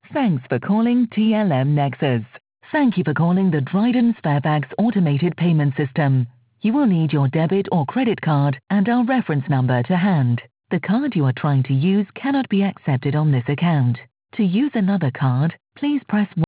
Thanks for calling TLM Nexus. Thank you for calling the Dryden Sparebags automated payment system. You will need your debit or credit card and our reference number to hand. The card you are trying to use cannot be accepted on this account. To use another card, please press 1.